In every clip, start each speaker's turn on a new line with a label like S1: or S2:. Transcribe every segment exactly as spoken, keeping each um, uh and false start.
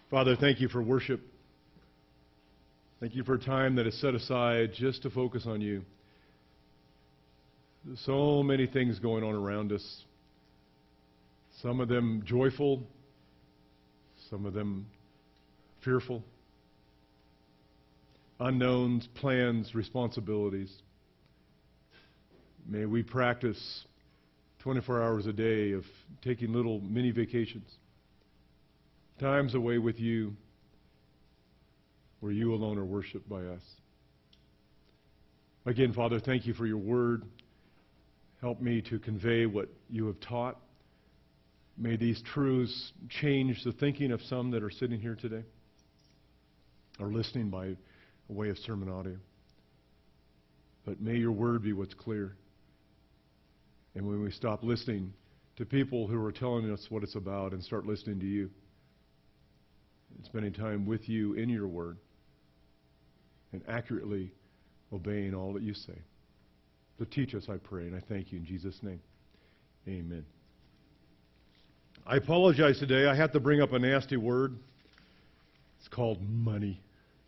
S1: Father, thank you for worship. Thank you for a time that is set aside just to focus on you. There's so many things going on around us. Some of them joyful, some of them fearful. Unknowns, plans, responsibilities. May we practice twenty-four hours a day of taking little mini vacations. Times away with you where you alone are worshiped by us. Again, Father, thank you for your word. Help me to convey what you have taught. May these truths change the thinking of some that are sitting here today or listening by way of sermon audio. But may your word be what's clear. And when we stop listening to people who are telling us what it's about and start listening to you, and spending time with you in your word, and accurately obeying all that you say. So teach us, I pray, and I thank you in Jesus' name. Amen. I apologize today. I have to bring up a nasty word. It's called money.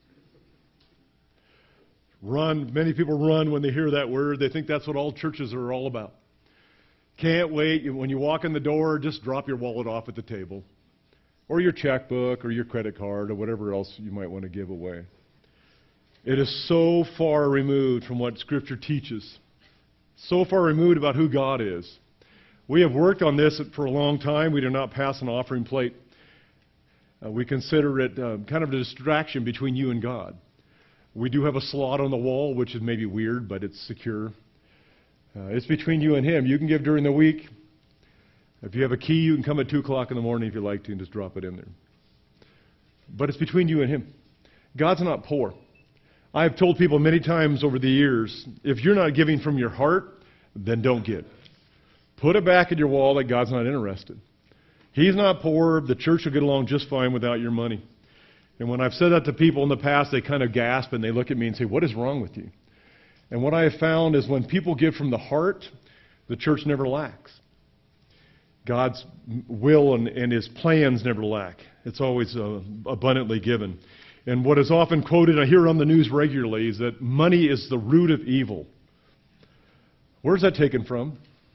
S1: Run. Many people run when they hear that word. They think that's what all churches are all about. Can't wait. When you walk in the door, just drop your wallet off at the table, or your checkbook, or your credit card, or whatever else you might want to give away. It is so far removed from what Scripture teaches. So far removed about who God is. We have worked on this for a long time. We do not pass an offering plate. Uh, we consider it uh, kind of a distraction between you and God. We do have a slot on the wall, which is maybe weird, but it's secure. Uh, it's between you and Him. You can give during the week. If you have a key, you can come at two o'clock in the morning if you like to and just drop it in there. But it's between you and Him. God's not poor. I've told people many times over the years, if you're not giving from your heart, then don't give. Put it back in your wallet. God's not interested. He's not poor. The church will get along just fine without your money. And when I've said that to people in the past, they kind of gasp and they look at me and say, what is wrong with you? And what I have found is when people give from the heart, the church never lacks. God's will and, and His plans never lack. It's always uh, abundantly given. And what is often quoted, I hear it on the news regularly, is that money is the root of evil. Where's that taken from?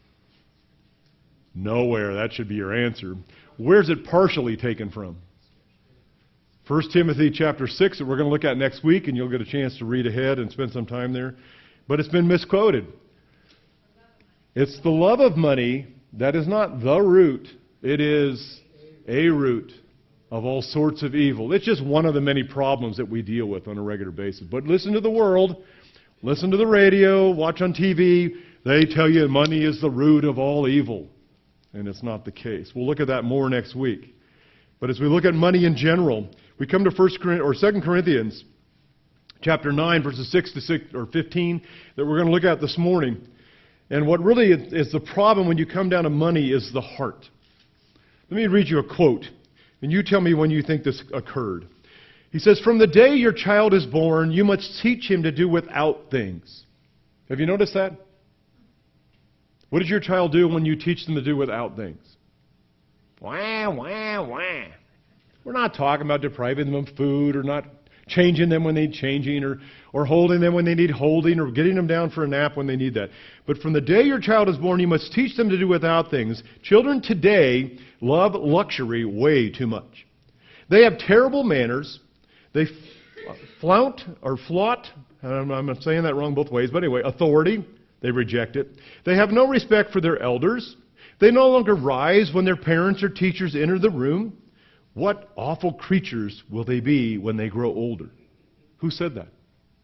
S1: Nowhere. That should be your answer. Where's it partially taken from? First Timothy chapter six that we're going to look at next week, and you'll get a chance to read ahead and spend some time there. But it's been misquoted. It's the love of money that is not the root. It is a root of all sorts of evil. It's just one of the many problems that we deal with on a regular basis. But listen to the world, listen to the radio, watch on T V. They tell you money is the root of all evil. And it's not the case. We'll look at that more next week. But as we look at money in general, we come to First or Second Corinthians chapter nine, verses six to six or fifteen that we're going to look at this morning. And what really is the problem when you come down to money is the heart. Let me read you a quote, and you tell me when you think this occurred. He says, "From the day your child is born, you must teach him to do without things." Have you noticed that? What does your child do when you teach them to do without things? Wah, wah, wah. We're not talking about depriving them of food or not changing them when they need changing or, or holding them when they need holding or getting them down for a nap when they need that. But from the day your child is born, you must teach them to do without things. Children today love luxury way too much. They have terrible manners. They flaunt or flaunt, I'm saying that wrong both ways, but anyway, authority. They reject it. They have no respect for their elders. They no longer rise when their parents or teachers enter the room. What awful creatures will they be when they grow older? Who said that?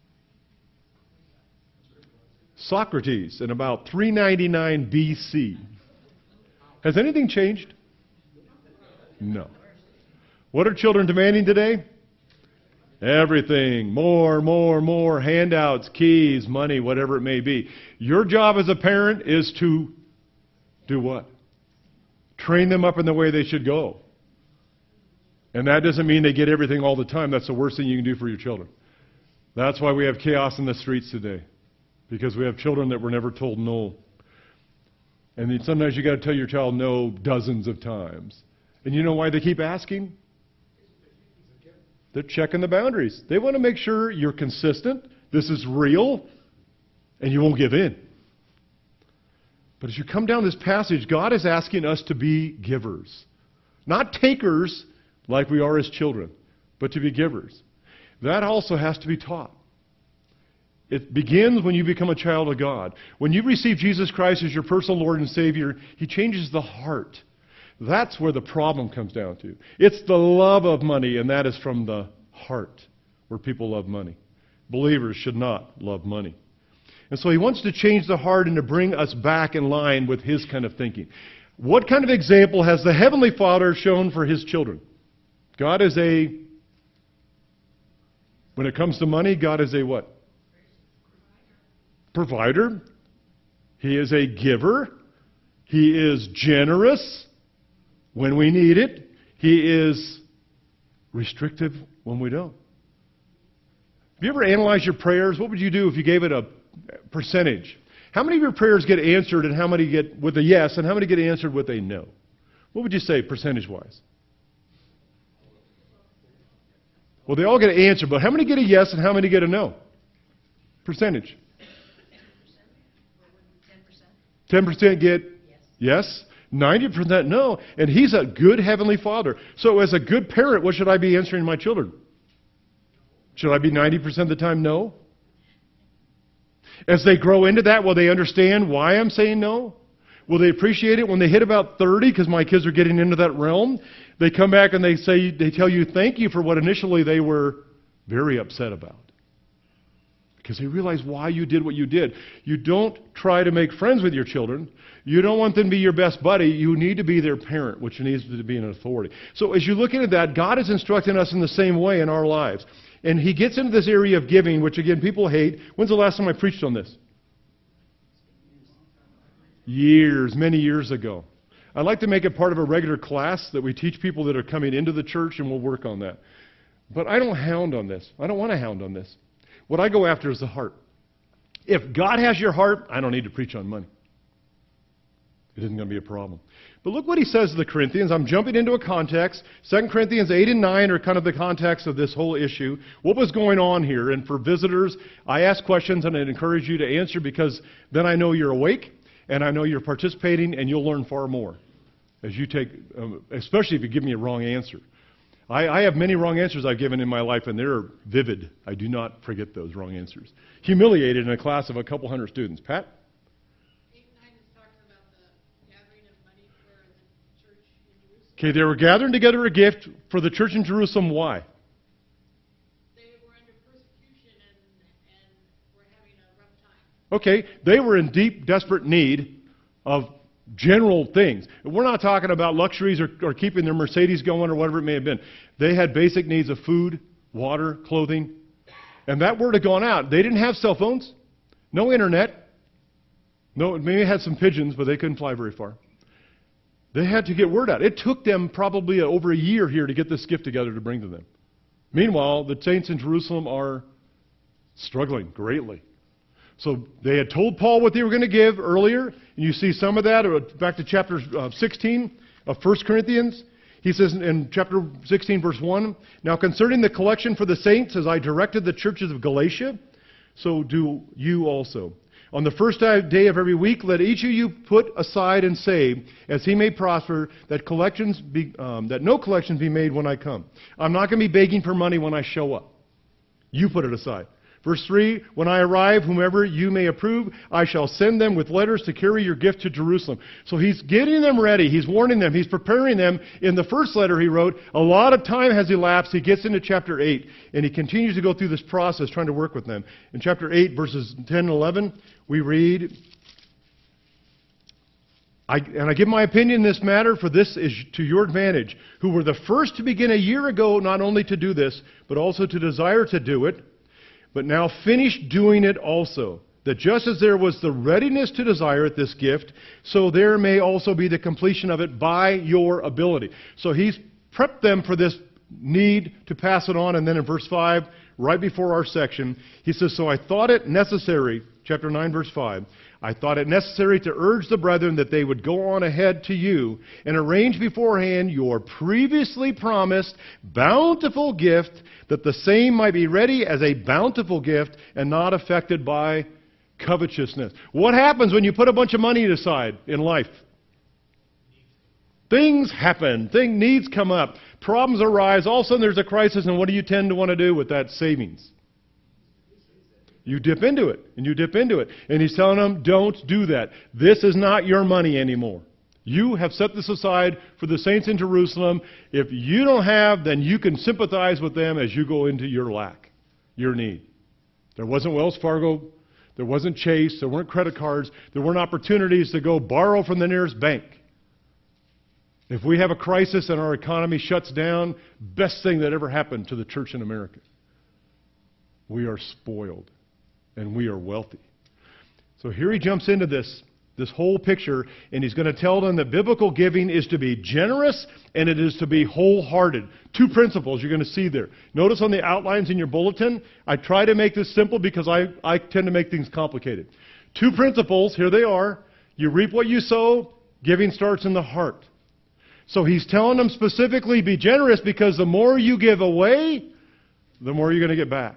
S1: Socrates in about three ninety-nine B C. Has anything changed? No. What are children demanding today? Everything. More, more, more. Handouts, keys, money, whatever it may be. Your job as a parent is to do what? Train them up in the way they should go. And that doesn't mean they get everything all the time. That's the worst thing you can do for your children. That's why we have chaos in the streets today. Because we have children that were never told no. And then sometimes you got to tell your child no dozens of times. And you know why they keep asking? They're checking the boundaries. They want to make sure you're consistent, this is real, and you won't give in. But as you come down this passage, God is asking us to be givers. Not takers like we are as children, but to be givers. That also has to be taught. It begins when you become a child of God. When you receive Jesus Christ as your personal Lord and Savior, He changes the heart. That's where the problem comes down to. It's the love of money, and that is from the heart, where people love money. Believers should not love money. And so He wants to change the heart and to bring us back in line with His kind of thinking. What kind of example has the Heavenly Father shown for His children? God is a, when it comes to money, God is a what? Provider. He is a giver. He is generous when we need it. He is restrictive when we don't. Have you ever analyzed your prayers? What would you do if you gave it a percentage? How many of your prayers get answered and how many get with a yes and how many get answered with a no? What would you say percentage-wise? Well, they all get answered, but how many get a yes and how many get a no? Percentage. ten percent get yes. ninety percent no. And He's a good Heavenly Father. So as a good parent, what should I be answering my children? Should I be ninety percent of the time no? As they grow into that, will they understand why I'm saying no? Will they appreciate it when they hit about thirty, because my kids are getting into that realm? They come back and they say, they tell you thank you for what initially they were very upset about. Because they realize why you did what you did. You don't try to make friends with your children. You don't want them to be your best buddy. You need to be their parent, which needs to be an authority. So as you look into that, God is instructing us in the same way in our lives. And He gets into this area of giving, which again, people hate. When's the last time I preached on this? Years, many years ago. I'd like to make it part of a regular class that we teach people that are coming into the church, and we'll work on that. But I don't hound on this. I don't want to hound on this. What I go after is the heart. If God has your heart, I don't need to preach on money. It isn't going to be a problem. But look what he says to the Corinthians. I'm jumping into a context. Second Corinthians eight and nine are kind of the context of this whole issue. What was going on here? And for visitors, I ask questions and I encourage you to answer, because then I know you're awake and I know you're participating, and you'll learn far more as you take, um, especially if you give me a wrong answer. I, I have many wrong answers I've given in my life, and they're vivid. I do not forget those wrong answers. Humiliated in a class of a couple hundred students. Pat? Okay, they were gathering together a gift for the church in Jerusalem. Why?
S2: They were under persecution and, and were having a rough time.
S1: Okay, they were in deep, desperate need of general things. We're not talking about luxuries or, or keeping their Mercedes going or whatever it may have been. They had basic needs of food, water, clothing. And that word had gone out. They didn't have cell phones, no internet. No, maybe had some pigeons, but they couldn't fly very far. They had to get word out. It took them probably over a year here to get this gift together to bring to them. Meanwhile, the saints in Jerusalem are struggling greatly. So they had told Paul what they were going to give earlier, and you see some of that. Back to chapter sixteen of First Corinthians. He says in chapter sixteen, verse one, "Now concerning the collection for the saints, as I directed the churches of Galatia, so do you also. On the first day of every week, let each of you put aside and save, as he may prosper, that collections be, um, that no collections be made when I come." I'm not going to be begging for money when I show up. You put it aside. Verse three, "When I arrive, whomever you may approve, I shall send them with letters to carry your gift to Jerusalem." So he's getting them ready. He's warning them. He's preparing them. In the first letter he wrote, a lot of time has elapsed. He gets into chapter eight, and he continues to go through this process trying to work with them. In chapter eight, verses ten and eleven, we read, I, and I give my opinion in this matter, for this is to your advantage, who were the first to begin a year ago not only to do this, but also to desire to do it, but now finish doing it also, that just as there was the readiness to desire it, this gift, so there may also be the completion of it by your ability. So he's prepped them for this need to pass it on, and then in verse five, right before our section, he says, "So I thought it necessary chapter nine, verse five, I thought it necessary to urge the brethren that they would go on ahead to you and arrange beforehand your previously promised bountiful gift, that the same might be ready as a bountiful gift and not affected by covetousness. What happens when you put a bunch of money aside in life? Things happen. Thing needs come up. Problems arise. All of a sudden there's a crisis, and what do you tend to want to do with that savings? You dip into it, and you dip into it. And he's telling them, don't do that. This is not your money anymore. You have set this aside for the saints in Jerusalem. If you don't have, then you can sympathize with them as you go into your lack, your need. There wasn't Wells Fargo. There wasn't Chase. There weren't credit cards. There weren't opportunities to go borrow from the nearest bank. If we have a crisis and our economy shuts down, best thing that ever happened to the church in America. We are spoiled. And we are wealthy. So here he jumps into this, this whole picture, and he's going to tell them that biblical giving is to be generous and it is to be wholehearted. Two principles you're going to see there. Notice on the outlines in your bulletin, I try to make this simple because I, I tend to make things complicated. Two principles, here they are. You reap what you sow, giving starts in the heart. So he's telling them specifically, be generous, because the more you give away, the more you're going to get back.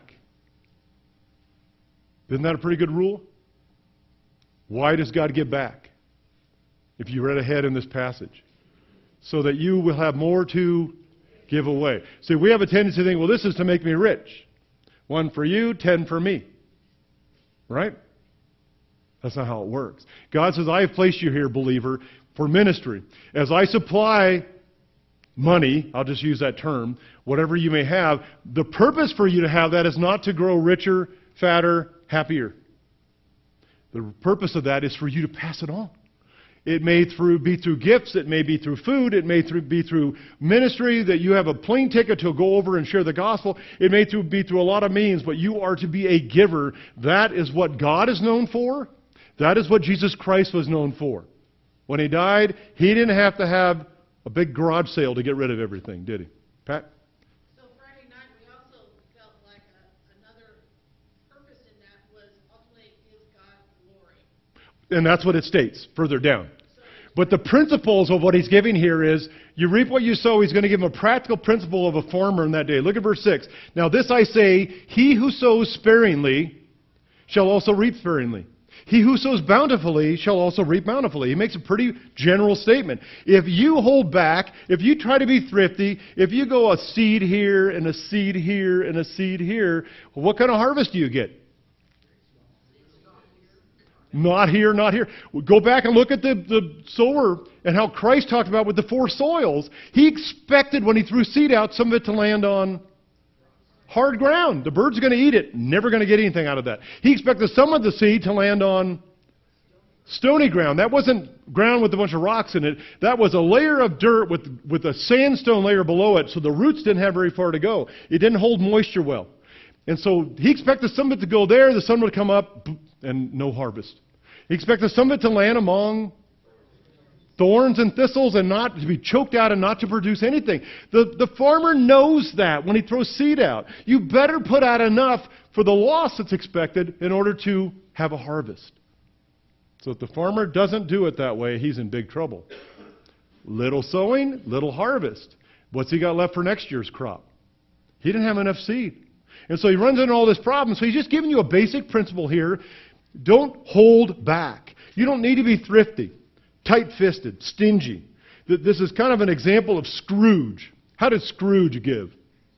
S1: Isn't that a pretty good rule? Why does God give back? If you read ahead in this passage. So that you will have more to give away. See, we have a tendency to think, well, this is to make me rich. One for you, ten for me. Right? That's not how it works. God says, I have placed you here, believer, for ministry. As I supply money, I'll just use that term, whatever you may have, the purpose for you to have that is not to grow richer, fatter, happier. The purpose of that is for you to pass it on. It may through, be through gifts, it may be through food, it may through, be through ministry, that you have a plane ticket to go over and share the gospel. It may through, be through a lot of means, but you are to be a giver. That is what God is known for. That is what Jesus Christ was known for. When he died, he didn't have to have a big garage sale to get rid of everything, did he? Pat? And that's what it states further down. But the principles of what he's giving here is, you reap what you sow. He's going to give them a practical principle of a farmer in that day. Look at verse six. Now this I say, he who sows sparingly shall also reap sparingly. He who sows bountifully shall also reap bountifully. He makes a pretty general statement. If you hold back, if you try to be thrifty, if you go a seed here and a seed here and a seed here, what kind of harvest do you get? Not here, not here. Go back and look at the, the sower and how Christ talked about with the four soils. He expected when he threw seed out, some of it to land on hard ground. The birds are going to eat it. Never going to get anything out of that. He expected some of the seed to land on stony ground. That wasn't ground with a bunch of rocks in it. That was a layer of dirt with, with a sandstone layer below it, so the roots didn't have very far to go. It didn't hold moisture well. And so he expected some of it to go there, the sun would come up, and no harvest. He expected some of it to land among thorns and thistles and not to be choked out and not to produce anything. The, the farmer knows that when he throws seed out. You better put out enough for the loss that's expected in order to have a harvest. So if the farmer doesn't do it that way, he's in big trouble. Little sowing, little harvest. What's he got left for next year's crop? He didn't have enough seed. And so he runs into all this problem. So he's just giving you a basic principle here. Don't hold back. You don't need to be thrifty, tight-fisted, stingy. This is kind of an example of Scrooge. How did Scrooge give?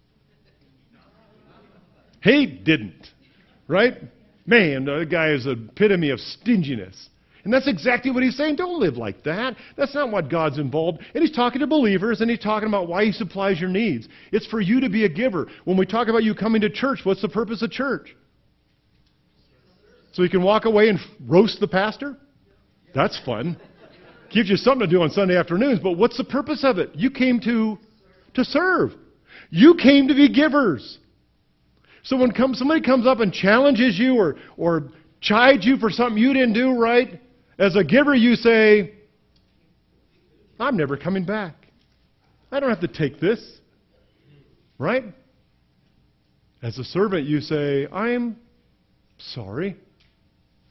S1: He didn't, right? Man, the guy is an epitome of stinginess. And that's exactly what he's saying. Don't live like that. That's not what God's involved. And he's talking to believers, and he's talking about why he supplies your needs. It's for you to be a giver. When we talk about you coming to church, what's the purpose of church? So you can walk away and roast the pastor? That's fun. Gives you something to do on Sunday afternoons, but what's the purpose of it? You came to, to serve. You came to be givers. So when come, somebody comes up and challenges you or, or chides you for something you didn't do right, as a giver you say, I'm never coming back. I don't have to take this. Right? As a servant you say, I'm sorry.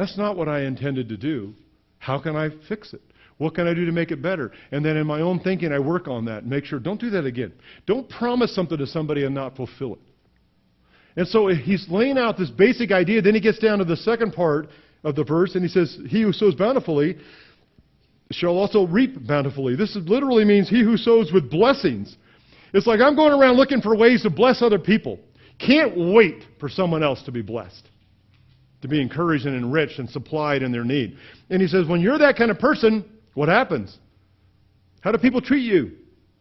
S1: That's not what I intended to do. How can I fix it? What can I do to make it better? And then in my own thinking, I work on that and make sure, don't do that again. Don't promise something to somebody and not fulfill it. And so he's laying out this basic idea. Then he gets down to the second part of the verse, and he says, he who sows bountifully shall also reap bountifully. This is, literally means he who sows with blessings. It's like I'm going around looking for ways to bless other people. Can't wait for someone else to be blessed, to be encouraged and enriched and supplied in their need. And he says, when you're that kind of person, what happens? How do people treat you?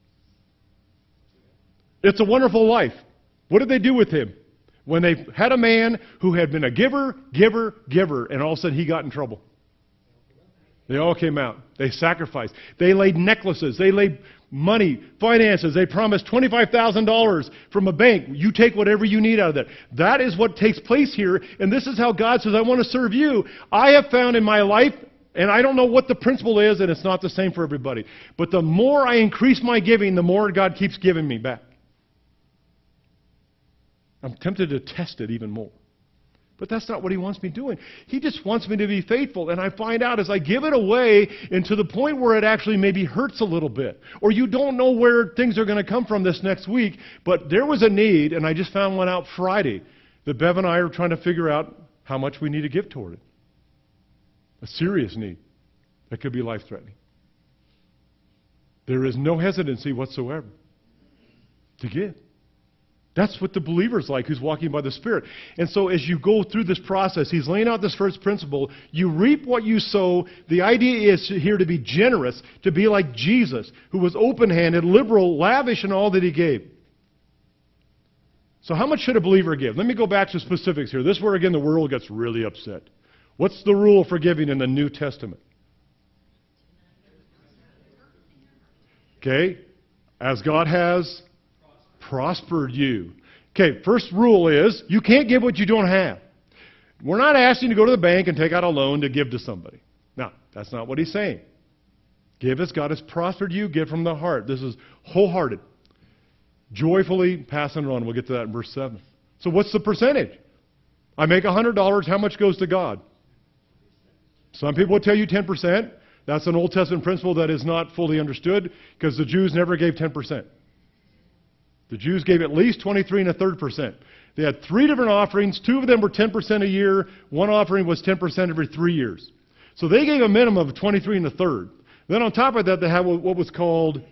S1: It's a wonderful life. What did they do with him? When they had a man who had been a giver, giver, giver, and all of a sudden he got in trouble. They all came out. They sacrificed. They laid necklaces. They laid money, finances. They promised twenty-five thousand dollars from a bank. You take whatever you need out of that. That is what takes place here. And this is how God says, I want to serve you. I have found in my life, and I don't know what the principle is, and it's not the same for everybody, but the more I increase my giving, the more God keeps giving me back. I'm tempted to test it even more. But that's not what he wants me doing. He just wants me to be faithful. And I find out as I give it away, and to the point where it actually maybe hurts a little bit, or you don't know where things are going to come from this next week, but there was a need, and I just found one out Friday, that Bev and I are trying to figure out how much we need to give toward it. A serious need that could be life-threatening. There is no hesitancy whatsoever to give. That's what the believer's like who's walking by the Spirit. And so as you go through this process, he's laying out this first principle. You reap what you sow. The idea is here to be generous, to be like Jesus, who was open-handed, liberal, lavish in all that he gave. So how much should a believer give? Let me go back to specifics here. This is where, again, the world gets really upset. What's the rule for giving in the New Testament? Okay? As God has prospered you. Okay, first rule is you can't give what you don't have. We're not asking you to go to the bank and take out a loan to give to somebody. No, that's not what he's saying. Give as God has prospered you. Give from the heart. This is wholehearted. Joyfully passing it on. We'll get to that in verse seven. So what's the percentage? I make one hundred dollars. How much goes to God? Some people will tell you ten percent. That's an Old Testament principle that is not fully understood because the Jews never gave ten percent. The Jews gave at least twenty-three and a third percent. They had three different offerings. Two of them were ten percent a year. One offering was ten percent every three years. So they gave a minimum of twenty-three and a third. Then on top of that, they had what was called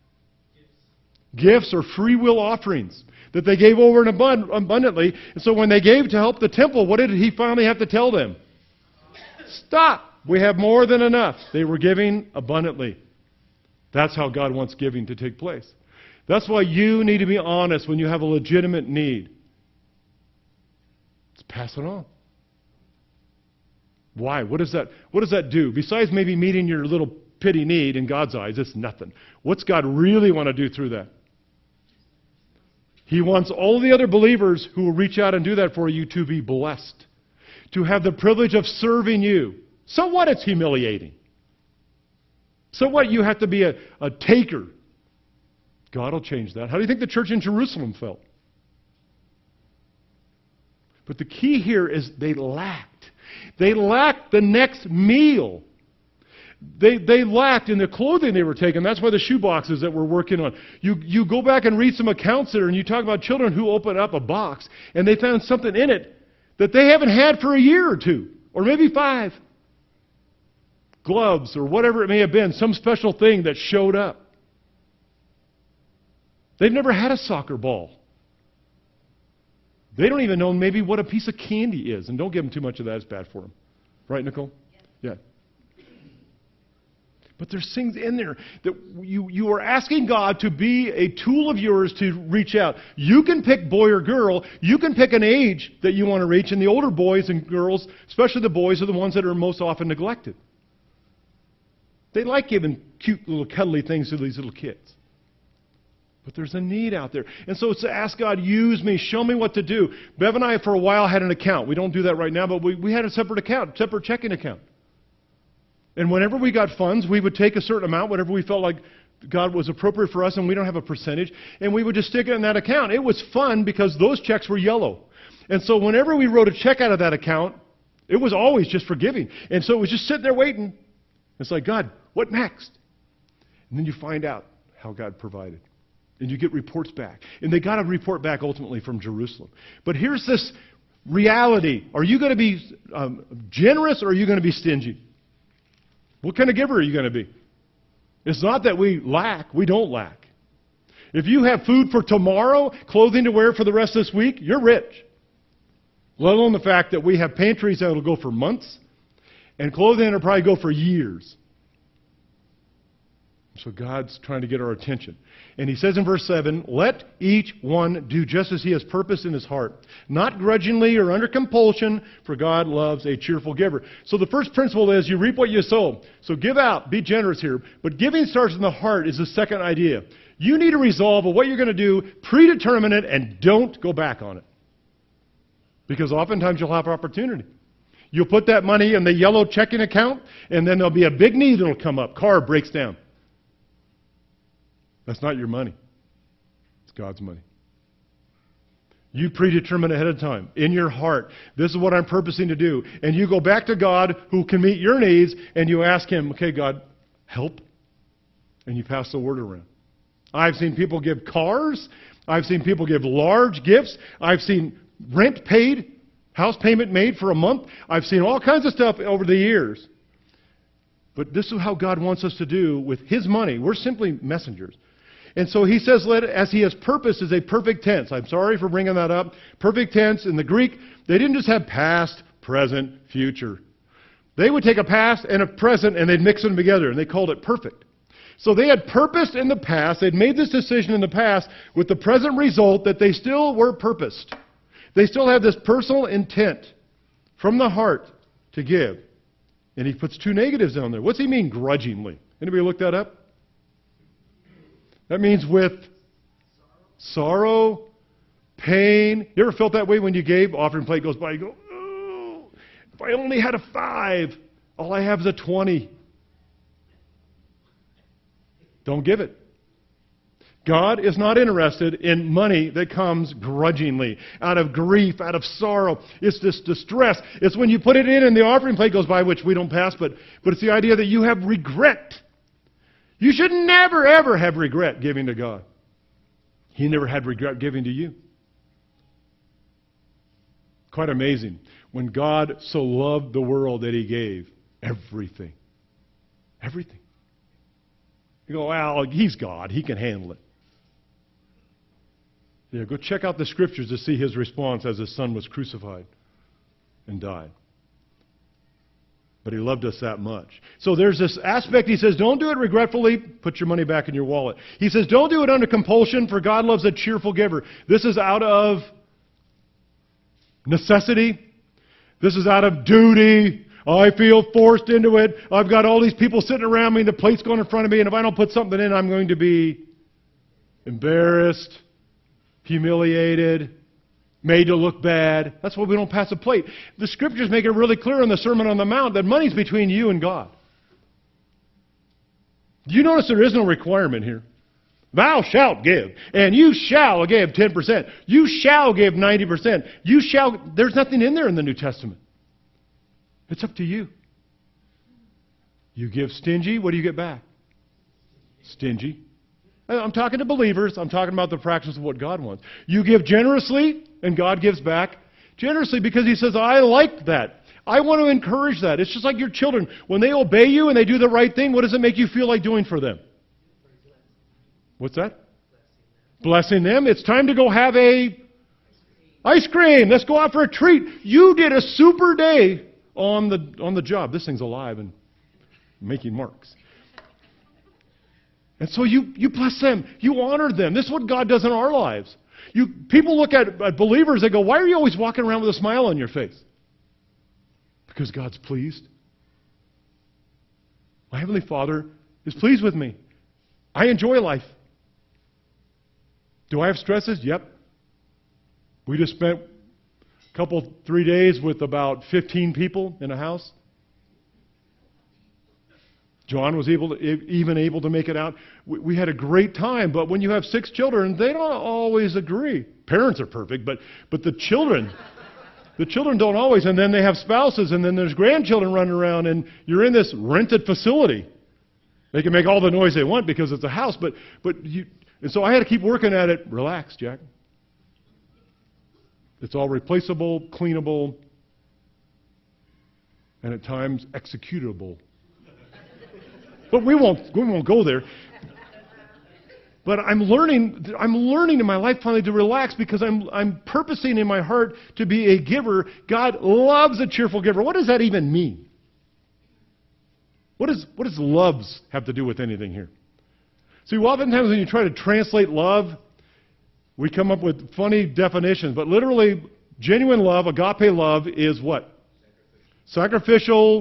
S1: gifts or free will offerings that they gave over and abund- abundantly. And so when they gave to help the temple, what did he finally have to tell them? Stop. We have more than enough. They were giving abundantly. That's how God wants giving to take place. That's why you need to be honest when you have a legitimate need. Just pass it on. Why? What does that, what does that do? Besides maybe meeting your little pity need in God's eyes, it's nothing. What's God really want to do through that? He wants all the other believers who will reach out and do that for you to be blessed, to have the privilege of serving you. So what? It's humiliating. So what? You have to be a, a taker. God will change that. How do you think the church in Jerusalem felt? But the key here is they lacked. They lacked the next meal. They, they lacked in the clothing they were taking. That's why the shoe boxes that we're working on. You, you go back and read some accounts there, and you talk about children who open up a box, and they found something in it that they haven't had for a year or two, or maybe five. Gloves, or whatever it may have been, some special thing that showed up. They've never had a soccer ball. They don't even know maybe what a piece of candy is. And don't give them too much of that. It's bad for them. Right, Nicole? Yeah. But there's things in there that you, you are asking God to be a tool of yours to reach out. You can pick boy or girl. You can pick an age that you want to reach. And the older boys and girls, especially the boys, are the ones that are most often neglected. They like giving cute little cuddly things to these little kids. But there's a need out there. And so it's to ask God, use me, show me what to do. Bev and I, for a while, had an account. We don't do that right now, but we, we had a separate account, separate checking account. And whenever we got funds, we would take a certain amount, whatever we felt like God was appropriate for us, and we don't have a percentage, and we would just stick it in that account. It was fun because those checks were yellow. And so whenever we wrote a check out of that account, It was always just for giving. And so it was just sitting there waiting. It's like, God, what next? And then you find out how God provided. And you get reports back. And they got a report back ultimately from Jerusalem. But here's this reality. Are you going to be um, generous or are you going to be stingy? What kind of giver are you going to be? It's not that we lack. We don't lack. If you have food for tomorrow, clothing to wear for the rest of this week, you're rich. Let alone the fact that we have pantries that will go for months, and clothing that will probably go for years. So God's trying to get our attention. And he says in verse seven, let each one do just as he has purposed in his heart, not grudgingly or under compulsion, for God loves a cheerful giver. So the first principle is you reap what you sow. So give out, be generous here. But giving starts in the heart is the second idea. You need a resolve of what you're going to do, predetermine it, and don't go back on it. Because oftentimes you'll have opportunity. You'll put that money in the yellow checking account, and then there'll be a big need that'll come up. Car breaks down. That's not your money. It's God's money. You predetermine ahead of time, in your heart, this is what I'm purposing to do. And you go back to God who can meet your needs, and you ask Him, okay, God, help. And you pass the word around. I've seen people give cars. I've seen people give large gifts. I've seen rent paid, house payment made for a month. I've seen all kinds of stuff over the years. But this is how God wants us to do with His money. We're simply messengers. And so he says, let it, as he has purposed is a perfect tense. I'm sorry for bringing that up. Perfect tense. In the Greek, they didn't just have past, present, future. They would take a past and a present and they'd mix them together, and they called it perfect. So they had purposed in the past. They'd made this decision in the past with the present result that they still were purposed. They still have this personal intent from the heart to give. And he puts two negatives down there. What's he mean, grudgingly? Anybody look that up? That means with sorrow, pain. You ever felt that way when you gave? Offering plate goes by, you go, oh, if I only had a five, all I have is a twenty. Don't give it. God is not interested in money that comes grudgingly, out of grief, out of sorrow. It's this distress. It's when you put it in and the offering plate goes by, which we don't pass, but, but it's the idea that you have regret. You should never, ever have regret giving to God. He never had regret giving to you. Quite amazing. When God so loved the world that He gave everything. Everything. You go, well, He's God. He can handle it. Yeah, go check out the Scriptures to see His response as His Son was crucified and died. But He loved us that much. So there's this aspect. He says, don't do it regretfully. Put your money back in your wallet. He says, don't do it under compulsion, for God loves a cheerful giver. This is out of necessity. This is out of duty. I feel forced into it. I've got all these people sitting around me, and the plate's going in front of me, and if I don't put something in, I'm going to be embarrassed, humiliated, made to look bad. That's why we don't pass a plate. The Scriptures make it really clear in the Sermon on the Mount that money's between you and God. Do you notice there is no requirement here? Thou shalt give, and you shall give ten percent. You shall give ninety percent. You shall. There's nothing in there in the New Testament. It's up to you. You give stingy, what do you get back? Stingy. I'm talking to believers. I'm talking about the practice of what God wants. You give generously, and God gives back generously because He says, I like that. I want to encourage that. It's just like your children. When they obey you and they do the right thing, what does it make you feel like doing for them? What's that? Blessing them. It's time to go have a ice cream. Let's go out for a treat. You did a super day on the on the job. This thing's alive and making marks. And so you, you bless them. You honor them. This is what God does in our lives. You people look at, at believers, they go, why are you always walking around with a smile on your face? Because God's pleased. My Heavenly Father is pleased with me. I enjoy life. Do I have stresses? Yep. We just spent a couple, three days with about fifteen people in a house. John was able to, even able to make it out. We, we had a great time, but when you have six children, they don't always agree. Parents are perfect, but, but the children, The children don't always, and then they have spouses, and then there's grandchildren running around, and you're in this rented facility. They can make all the noise they want because it's a house, but but you. And so I had to keep working at it. Relax, Jack. It's all replaceable, cleanable, and at times executable. But we won't we won't go there. But I'm learning I'm learning in my life finally to relax because I'm I'm purposing in my heart to be a giver. God loves a cheerful giver. What does that even mean? What does what does loves have to do with anything here? See, oftentimes when you try to translate love, we come up with funny definitions. But literally, genuine love, agape love, is what? Sacrificial,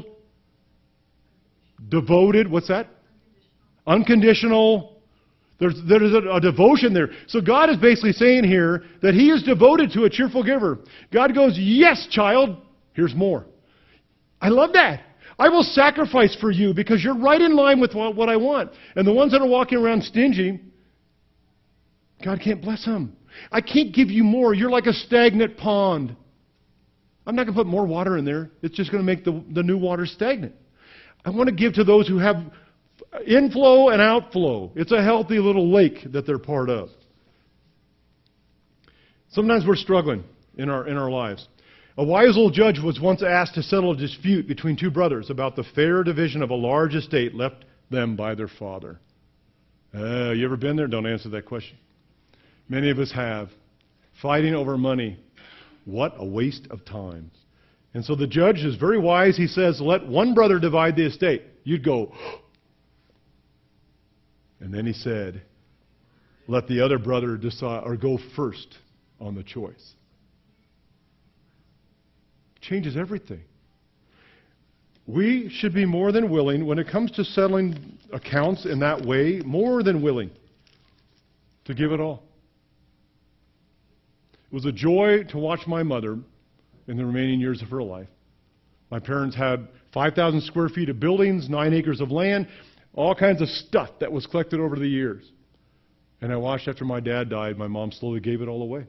S1: devoted. What's that? Unconditional. There's, there's a, a devotion there. So God is basically saying here that He is devoted to a cheerful giver. God goes, yes, child, here's more. I love that. I will sacrifice for you because you're right in line with what, what I want. And the ones that are walking around stingy, God can't bless them. I can't give you more. You're like a stagnant pond. I'm not going to put more water in there. It's just going to make the, the new water stagnant. I want to give to those who have inflow and outflow. It's a healthy little lake that they're part of. Sometimes we're struggling in our in our lives. A wise old judge was once asked to settle a dispute between two brothers about the fair division of a large estate left them by their father. Uh, you ever been there? Don't answer that question. Many of us have. Fighting over money. What a waste of time. And so the judge is very wise. He says, let one brother divide the estate. You'd go, and then he said, let the other brother decide or go first on the choice. Changes everything. We should be more than willing, when it comes to settling accounts in that way, more than willing to give it all. It was a joy to watch my mother in the remaining years of her life. My parents had five thousand square feet of buildings, nine acres of land, all kinds of stuff that was collected over the years. And I watched after my dad died, my mom slowly gave it all away.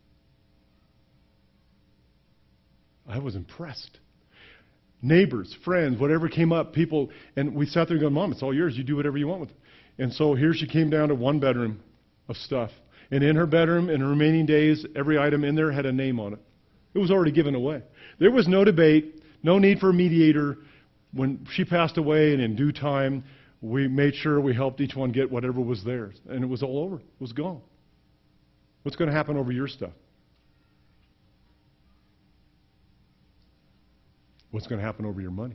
S1: I was impressed. Neighbors, friends, whatever came up, people, and we sat there going, Mom, it's all yours. You do whatever you want with it. And so here she came down to one bedroom of stuff. And in her bedroom, in her remaining days, every item in there had a name on it. It was already given away. There was no debate, no need for a mediator. When she passed away, and in due time, we made sure we helped each one get whatever was theirs. And it was all over. It was gone. What's going to happen over your stuff? What's going to happen over your money?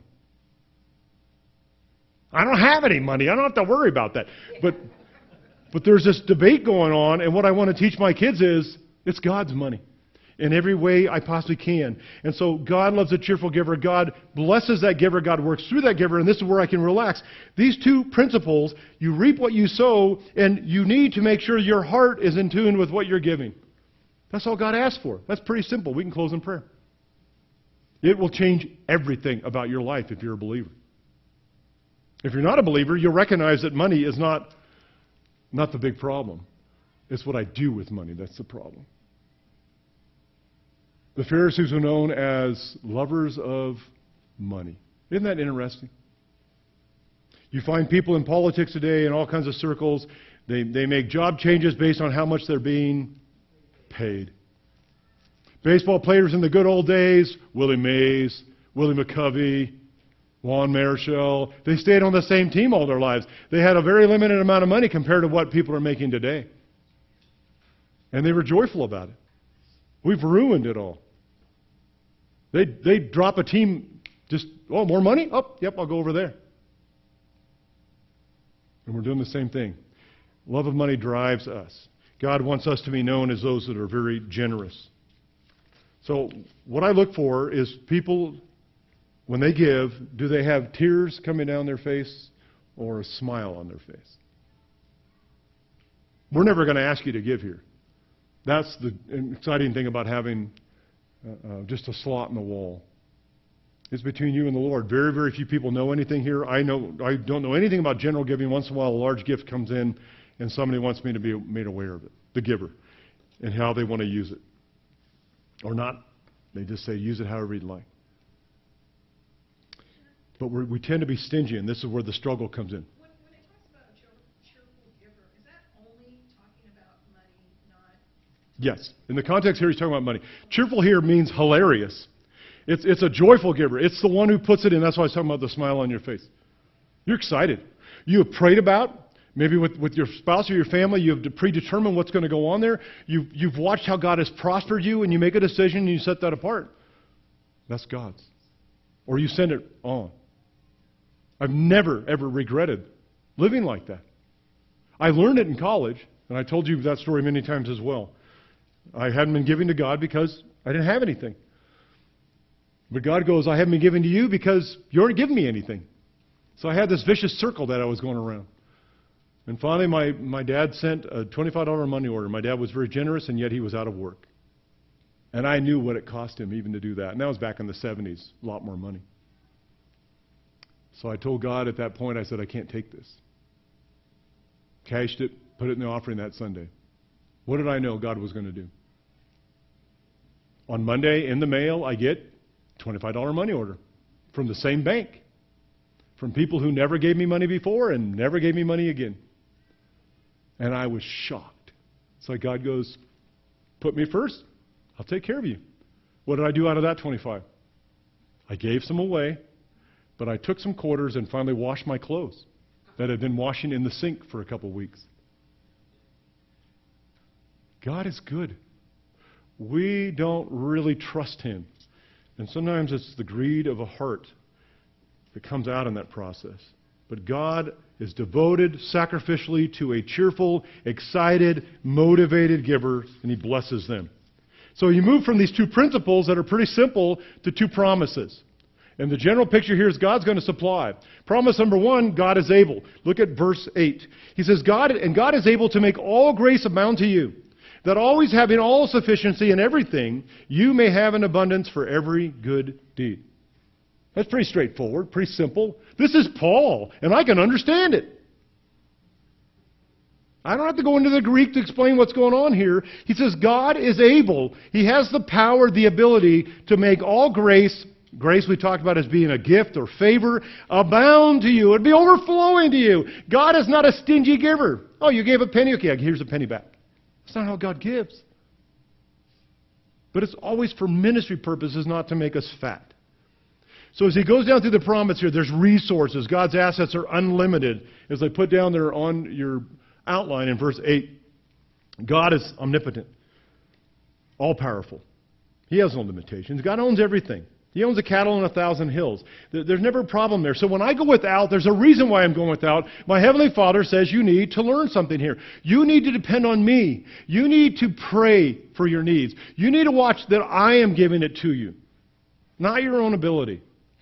S1: I don't have any money. I don't have to worry about that. But but there's this debate going on, and what I want to teach my kids is it's God's money in every way I possibly can. And so God loves a cheerful giver. God blesses that giver. God works through that giver, and this is where I can relax. These two principles, you reap what you sow, and you need to make sure your heart is in tune with what you're giving. That's all God asks for. That's pretty simple. We can close in prayer. It will change everything about your life if you're a believer. If you're not a believer, you'll recognize that money is not, not the big problem. It's what I do with money that's the problem. The Pharisees were known as lovers of money. Isn't that interesting? You find people in politics today in all kinds of circles, they, they make job changes based on how much they're being paid. Baseball players in the good old days, Willie Mays, Willie McCovey, Juan Marichal, they stayed on the same team all their lives. They had a very limited amount of money compared to what people are making today. And they were joyful about it. We've ruined it all. They they drop a team, just, oh, more money? Oh, yep, I'll go over there. And we're doing the same thing. Love of money drives us. God wants us to be known as those that are very generous. So what I look for is people, when they give, do they have tears coming down their face or a smile on their face? We're never going to ask you to give here. That's the exciting thing about having uh, uh, just a slot in the wall. It's between you and the Lord. Very, very few people know anything here. I know I don't know anything about general giving. Once in a while, a large gift comes in, and somebody wants me to be made aware of it, the giver, and how they want to use it. Or not They just say, use it however you'd like. But we're, we tend to be stingy, and this is where the struggle comes in.
S3: When, when it talks about a cheer- cheerful giver, is that only talking about money, not...
S1: Yes. In the context here, he's talking about money. Cheerful here means hilarious. It's, it's a joyful giver. It's the one who puts it in. That's why I was talking about the smile on your face. You're excited. You have prayed about, maybe with, with your spouse or your family, you have predetermined what's going to go on there. You've, you've watched how God has prospered you, and you make a decision and you set that apart. That's God's. Or you send it on. I've never, ever regretted living like that. I learned it in college, and I told you that story many times as well. I hadn't been giving to God because I didn't have anything. But God goes, I haven't been giving to you because you aren't giving me anything. So I had this vicious circle that I was going around. And finally, my, my dad sent a twenty-five dollar money order. My dad was very generous, and yet he was out of work. And I knew what it cost him even to do that. And that was back in the seventies, a lot more money. So I told God at that point, I said, I can't take this. Cashed it, put it in the offering that Sunday. What did I know God was going to do? On Monday, in the mail, I get a twenty-five dollar money order from the same bank, from people who never gave me money before and never gave me money again. And I was shocked. So God goes, put me first. I'll take care of you. What did I do out of that twenty-five? I gave some away, but I took some quarters and finally washed my clothes that had been washing in the sink for a couple weeks. God is good. We don't really trust Him. And sometimes it's the greed of a heart that comes out in that process. But God is devoted sacrificially to a cheerful, excited, motivated giver, and He blesses them. So you move from these two principles that are pretty simple to two promises. And the general picture here is God's going to supply. Promise number one, God is able. Look at verse eight. He says, God, and God is able to make all grace abound to you, that always having all sufficiency in everything, you may have an abundance for every good deed. That's pretty straightforward, pretty simple. This is Paul, and I can understand it. I don't have to go into the Greek to explain what's going on here. He says God is able. He has the power, the ability to make all grace, grace we talked about as being a gift or favor, abound to you. It'd be overflowing to you. God is not a stingy giver. Oh, you gave a penny? Okay, here's a penny back. That's not how God gives. But it's always for ministry purposes, not to make us fat. So as he goes down through the promise here, there's resources. God's assets are unlimited. As I put down there on your outline in verse eight, God is omnipotent, all-powerful. He has no limitations. God owns everything. He owns the cattle on a thousand hills. There's never a problem there. So when I go without, there's a reason why I'm going without. My Heavenly Father says you need to learn something here. You need to depend on me. You need to pray for your needs. You need to watch that I am giving it to you, not your own ability.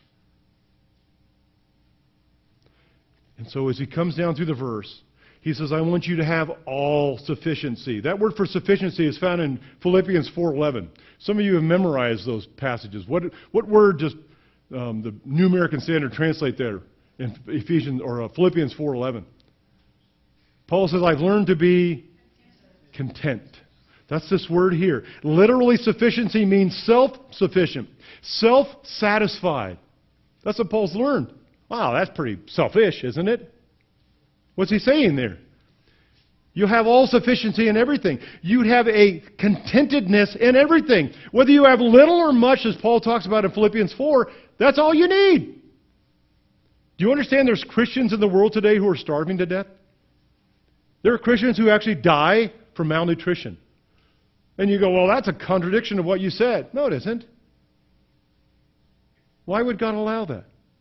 S1: And so as he comes down through the verse, he says, I want you to have all sufficiency. That word for sufficiency is found in Philippians four eleven. Some of you have memorized those passages. What, what word does um, the New American Standard translate there in Ephesians or uh, Philippians four eleven? Paul says, I've learned to be content. That's this word here. Literally, sufficiency means self-sufficient, self-satisfied. That's what Paul's learned. Wow, that's pretty selfish, isn't it? What's he saying there? You have all sufficiency in everything. You'd have a contentedness in everything. Whether you have little or much, as Paul talks about in Philippians four, that's all you need. Do you understand there's Christians in the world today who are starving to death? There are Christians who actually die from malnutrition. And you go, well, that's a contradiction of what you said. No, it isn't. Why would God allow that?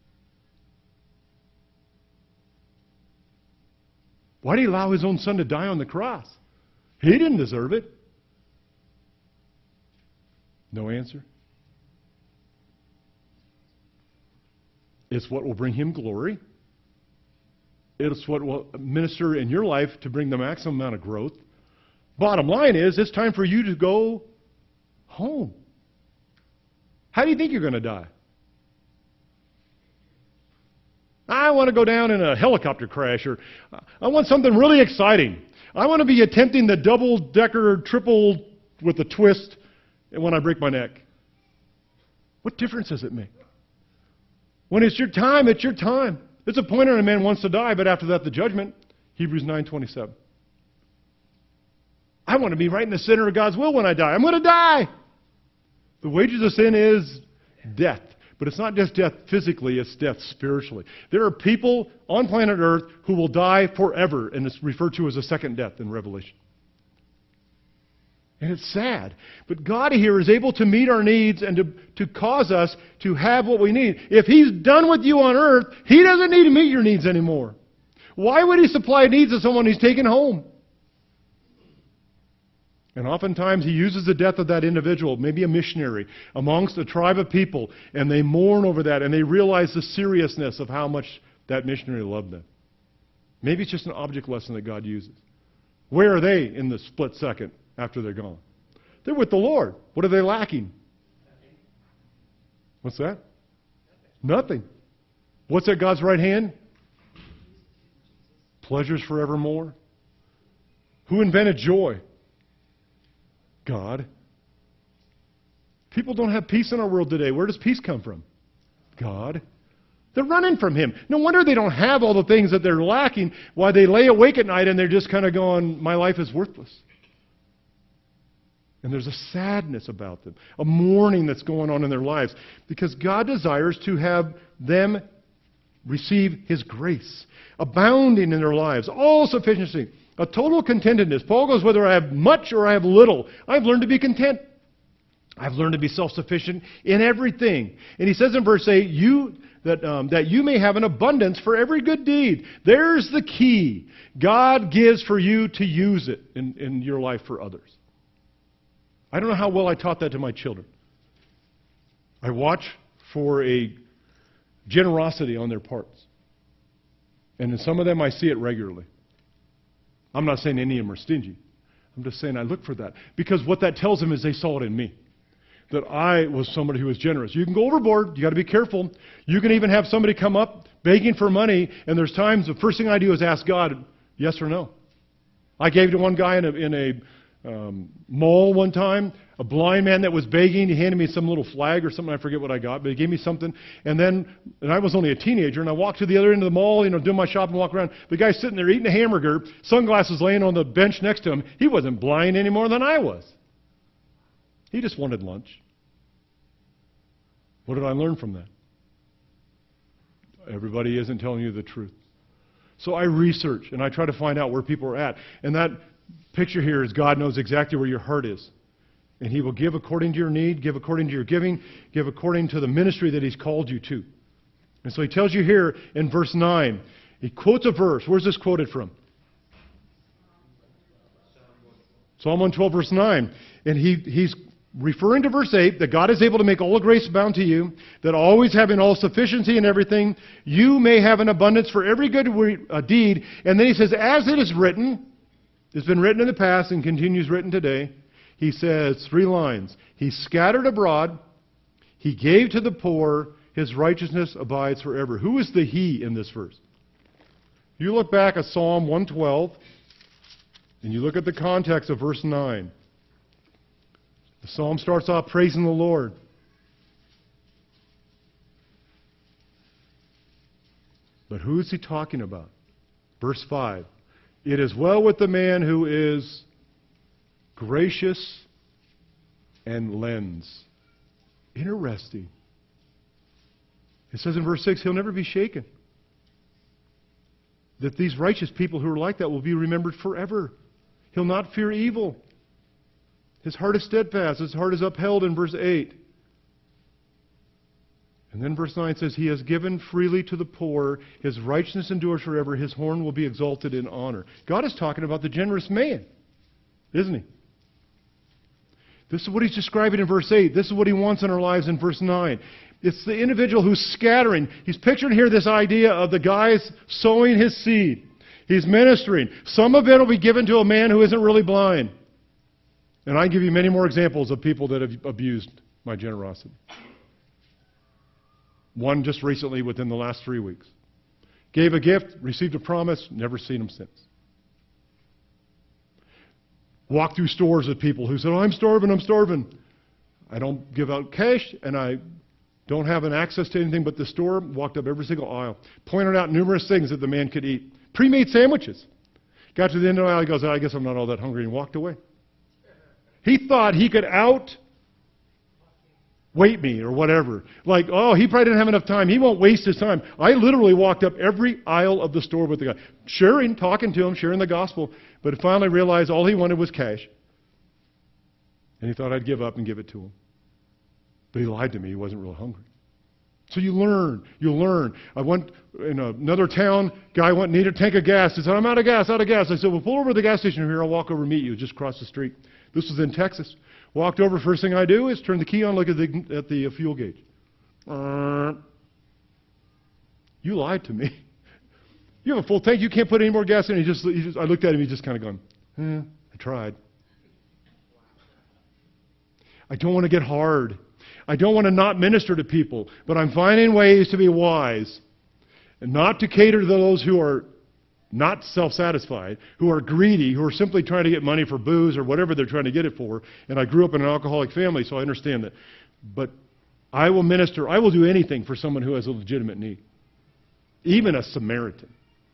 S1: Why did He allow His own Son to die on the cross? He didn't deserve it. No answer. It's what will bring Him glory. It's what will minister in your life to bring the maximum amount of growth. Bottom line is, it's time for you to go home. How do you think you're going to die? I want to go down in a helicopter crash, or I want something really exciting. I want to be attempting the double-decker, triple with a twist when I break my neck. What difference does it make? When it's your time, it's your time. It's appointed when a man wants to die, but after that, the judgment. Hebrews nine twenty-seven. I want to be right in the center of God's will when I die. I'm going to die. The wages of sin is death. But it's not just death physically, it's death spiritually. There are people on planet Earth who will die forever, and it's referred to as a second death in Revelation. And it's sad. But God here is able to meet our needs and to, to cause us to have what we need. If He's done with you on earth, He doesn't need to meet your needs anymore. Why would He supply needs of someone He's taken home? And oftentimes He uses the death of that individual, maybe a missionary, amongst a tribe of people, and they mourn over that, and they realize the seriousness of how much that missionary loved them. Maybe it's just an object lesson that God uses. Where are they in the split second after they're gone? They're with the Lord. What are they lacking? What's that? Nothing. What's at God's right hand? Pleasures forevermore. Who invented joy? God. People don't have peace in our world today. Where does peace come from? God. They're running from Him. No wonder they don't have all the things that they're lacking, why they lay awake at night and they're just kind of going, my life is worthless. And there's a sadness about them, a mourning that's going on in their lives, because God desires to have them receive His grace, abounding in their lives, all sufficiency. A total contentedness. Paul goes, whether I have much or I have little, I've learned to be content. I've learned to be self-sufficient in everything. And he says in verse eight, you that, um, that you may have an abundance for every good deed. There's the key. God gives for you to use it in, in your life for others. I don't know how well I taught that to my children. I watch for a generosity on their parts. And in some of them I see it regularly. I'm not saying any of them are stingy. I'm just saying I look for that. Because what that tells them is they saw it in me. That I was somebody who was generous. You can go overboard. You got to be careful. You can even have somebody come up begging for money, and there's times the first thing I do is ask God, yes or no. I gave to one guy in a, in a um, mall one time, a blind man that was begging. He handed me some little flag or something. I forget what I got, but he gave me something. And then, and I was only a teenager, and I walked to the other end of the mall, you know, doing my shopping, walk around. The guy's sitting there eating a hamburger, sunglasses laying on the bench next to him. He wasn't blind any more than I was. He just wanted lunch. What did I learn from that? Everybody isn't telling you the truth. So I research, and I try to find out where people are at. And that picture here is God knows exactly where your heart is. And He will give according to your need, give according to your giving, give according to the ministry that He's called you to. And so He tells you here in verse nine, He quotes a verse. Where's this quoted from? Psalm one twelve, verse nine. And he, He's referring to verse eight, that God is able to make all grace abound to you, that always having all sufficiency in everything, you may have an abundance for every good uh, deed. And then He says, as it is written, it's been written in the past and continues written today. He says three lines. He scattered abroad. He gave to the poor. His righteousness abides forever. Who is the He in this verse? You look back at Psalm one twelve, and you look at the context of verse nine. The psalm starts off praising the Lord. But who is he talking about? Verse five. It is well with the man who is gracious and lends. Interesting. It says in verse six, he'll never be shaken. That these righteous people who are like that will be remembered forever. He'll not fear evil. His heart is steadfast. His heart is upheld in verse eight. And then verse nine says, He has given freely to the poor. His righteousness endures forever. His horn will be exalted in honor. God is talking about the generous man, isn't He? This is what He's describing in verse eight. This is what He wants in our lives in verse nine. It's the individual who's scattering. He's picturing here this idea of the guys sowing his seed. He's ministering. Some of it will be given to a man who isn't really blind. And I give you many more examples of people that have abused my generosity. One just recently within the last three weeks. Gave a gift, received a promise, never seen him since. Walked through stores with people who said, oh, I'm starving, I'm starving. I don't give out cash, and I don't have an access to anything but the store, walked up every single aisle, pointed out numerous things that the man could eat. Pre-made sandwiches. Got to the end of the aisle, he goes, I guess I'm not all that hungry, and walked away. He thought he could out weight me or whatever. Like, oh, he probably didn't have enough time. He won't waste his time. I literally walked up every aisle of the store with the guy, sharing, talking to him, sharing the gospel, but finally realized all he wanted was cash. And he thought I'd give up and give it to him. But he lied to me. He wasn't real hungry. So you learn. You learn. I went in another town. Guy went needed a tank of gas. He said, I'm out of gas, out of gas. I said, well, pull over to the gas station here. I'll walk over and meet you just across the street. This was in Texas. Walked over. First thing I do is turn the key on, look at the, at the fuel gauge. Uh, you lied to me. You have a full tank. You can't put any more gas in. He just, he just, I looked at him. He just kind of gone, eh, I tried. I don't want to get hard. I don't want to not minister to people, but I'm finding ways to be wise and not to cater to those who are not self-satisfied, who are greedy, who are simply trying to get money for booze or whatever they're trying to get it for. And I grew up in an alcoholic family, so I understand that. But I will minister, I will do anything for someone who has a legitimate need, even a Samaritan.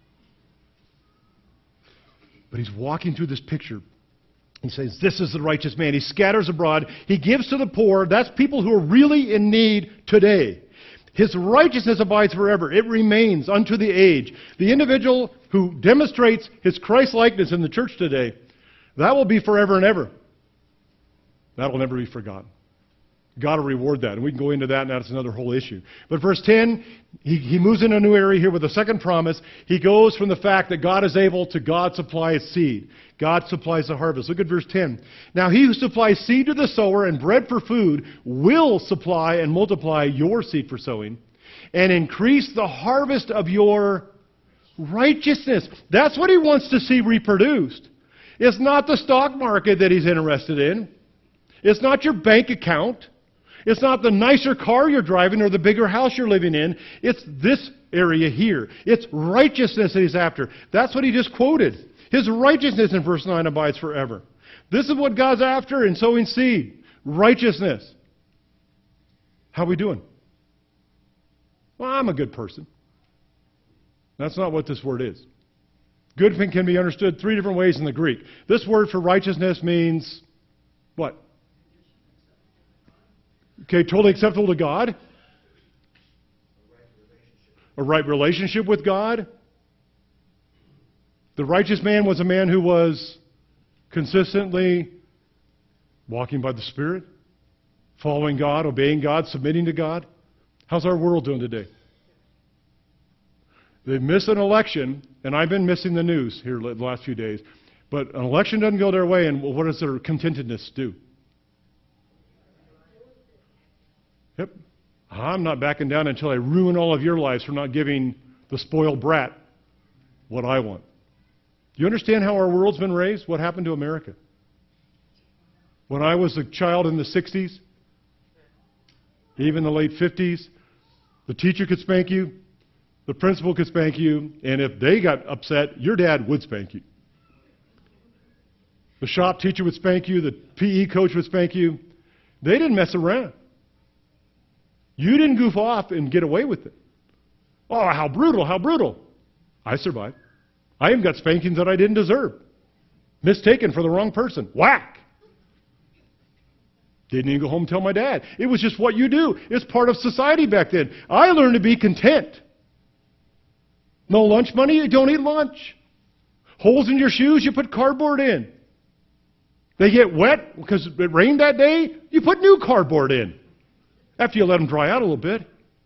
S1: But he's walking through this picture. He says, this is the righteous man. He scatters abroad. He gives to the poor. That's people who are really in need today. His righteousness abides forever. It remains unto the age. The individual who demonstrates his Christ-likeness in the church today, that will be forever and ever. That will never be forgotten. God will reward that. And we can go into that, and that's another whole issue. But verse ten, he, he moves into a new area here with a second promise. He goes from the fact that God is able to God supply his seed. God supplies the harvest. Look at verse ten. Now he who supplies seed to the sower and bread for food will supply and multiply your seed for sowing and increase the harvest of your righteousness. That's what he wants to see reproduced. It's not the stock market that he's interested in. It's not your bank account. It's not the nicer car you're driving or the bigger house you're living in. It's this area here. It's righteousness that he's after. That's what he just quoted. His righteousness in verse nine abides forever. This is what God's after in sowing seed. Righteousness. How are we doing? Well, I'm a good person. That's not what this word is. Good can be understood three different ways in the Greek. This word for righteousness means what? Okay, totally acceptable to God. A right relationship with God. The righteous man was a man who was consistently walking by the Spirit, following God, obeying God, submitting to God. How's our world doing today? They miss an election, and I've been missing the news here the last few days, but an election doesn't go their way, and what does their contentedness do? Yep. I'm not backing down until I ruin all of your lives for not giving the spoiled brat what I want. Do you understand how our world's been raised? What happened to America? When I was a child in the sixties, even the late fifties, the teacher could spank you, the principal could spank you, and if they got upset, your dad would spank you. The shop teacher would spank you, the P E coach would spank you. They didn't mess around. You didn't goof off and get away with it. Oh, how brutal, how brutal. I survived. I even got spankings that I didn't deserve. Mistaken for the wrong person. Whack! Didn't even go home and tell my dad. It was just what you do. It's part of society back then. I learned to be content. No lunch money, you don't eat lunch. Holes in your shoes, you put cardboard in. They get wet because it rained that day, you put new cardboard in. After you let them dry out a little bit.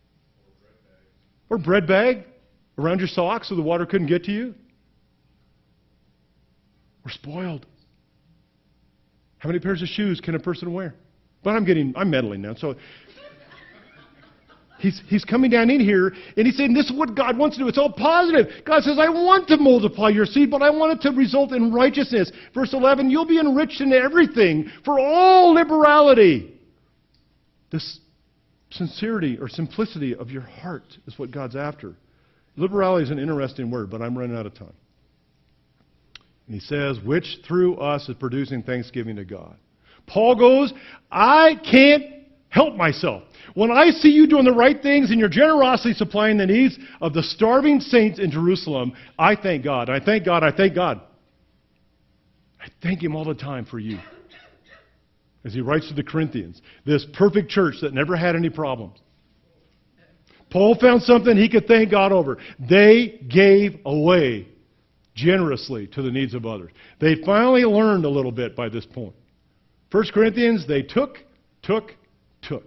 S1: Or bread bag around your socks so the water couldn't get to you. We're spoiled. How many pairs of shoes can a person wear? But I'm getting, I'm meddling now. So he's, he's coming down in here and he's saying this is what God wants to do. It's all positive. God says, I want to multiply your seed, but I want it to result in righteousness. Verse eleven, you'll be enriched in everything for all liberality. This sincerity or simplicity of your heart is what God's after. Liberality is an interesting word, but I'm running out of time. And he says, which through us is producing thanksgiving to God. Paul goes, I can't help myself. When I see you doing the right things and your generosity supplying the needs of the starving saints in Jerusalem, I thank God. I thank God. I thank God. I thank Him all the time for you. As he writes to the Corinthians, this perfect church that never had any problems. Paul found something he could thank God over. They gave away generously to the needs of others. They finally learned a little bit by this point. First Corinthians, they took, took, took.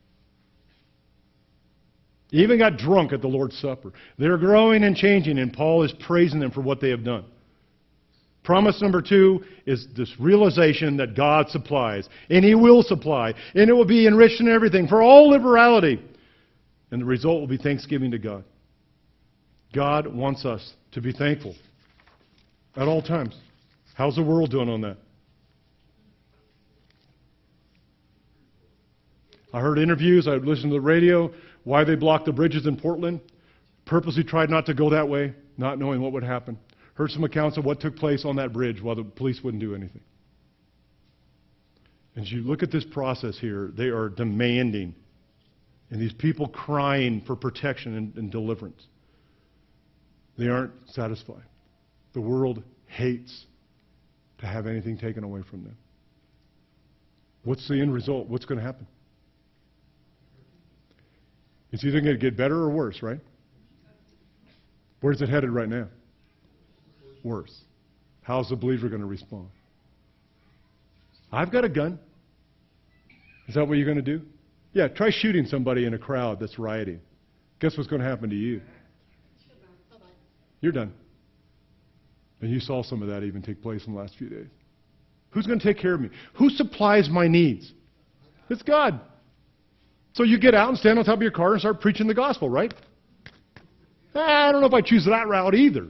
S1: They even got drunk at the Lord's Supper. They're growing and changing, and Paul is praising them for what they have done. Promise number two is this realization that God supplies, and He will supply, and it will be enriched in everything for all liberality. And the result will be thanksgiving to God. God wants us to be thankful at all times. How's the world doing on that? I heard interviews, I listened to the radio, why they blocked the bridges in Portland. Purposely tried not to go that way, not knowing what would happen. Heard some accounts of what took place on that bridge while the police wouldn't do anything. As you look at this process here, they are demanding, and these people crying for protection and, and deliverance. They aren't satisfied. The world hates to have anything taken away from them. What's the end result? What's going to happen? It's either going to get better or worse, right? Where's it headed right now? Worse. How's the believer going to respond? I've got a gun. Is that what you're going to do? Yeah, try shooting somebody in a crowd that's rioting. Guess what's going to happen to you? You're done. And you saw some of that even take place in the last few days. Who's going to take care of me? Who supplies my needs? It's God. So you get out and stand on top of your car and start preaching the gospel, right? I don't know if I choose that route either.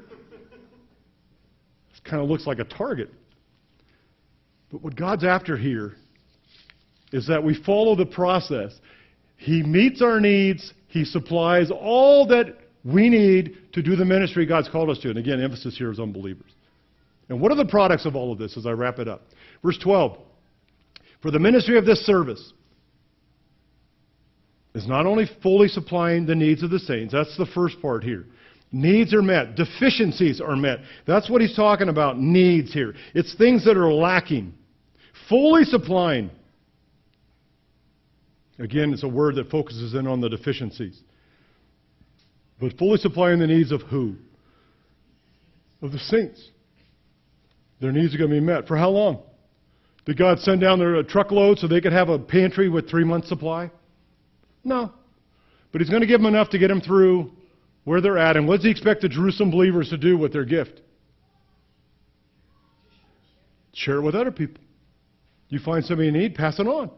S1: It kind of looks like a target. But what God's after here is that we follow the process. He meets our needs. He supplies all that we need to do the ministry God's called us to. And again, emphasis here is on believers. And what are the products of all of this as I wrap it up? Verse twelve. For the ministry of this service is not only fully supplying the needs of the saints. That's the first part here. Needs are met. Deficiencies are met. That's what he's talking about, needs here. It's things that are lacking. Fully supplying. Again, it's a word that focuses in on the deficiencies. But fully supplying the needs of who? Of the saints. Their needs are going to be met. For how long? Did God send down their truckload so they could have a pantry with three months' supply? No. But He's going to give them enough to get them through where they're at. And what does He expect the Jerusalem believers to do with their gift? Share it with other people. You find somebody in need, pass it on.